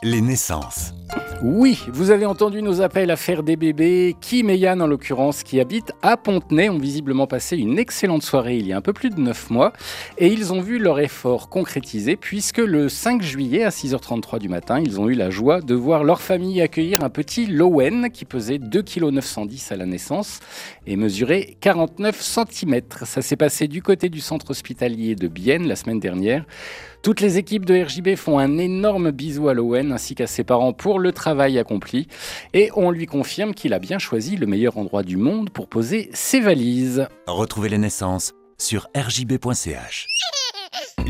Les naissances. Oui, vous avez entendu nos appels à faire des bébés. Kim et Yann, en l'occurrence, qui habitent à Pontenay, ont visiblement passé une excellente soirée il y a un peu plus de 9 mois. Et ils ont vu leur effort concrétisé, puisque le 5 juillet, à 6h33 du matin, ils ont eu la joie de voir leur famille accueillir un petit Lowen qui pesait 2,910 kg à la naissance et mesurait 49 cm. Ça s'est passé du côté du centre hospitalier de Bienne la semaine dernière. Toutes les équipes de RJB font un énorme bisou à Lowen ainsi qu'à ses parents pour le travail accompli. Et on lui confirme qu'il a bien choisi le meilleur endroit du monde pour poser ses valises. Retrouvez les naissances sur rjb.ch.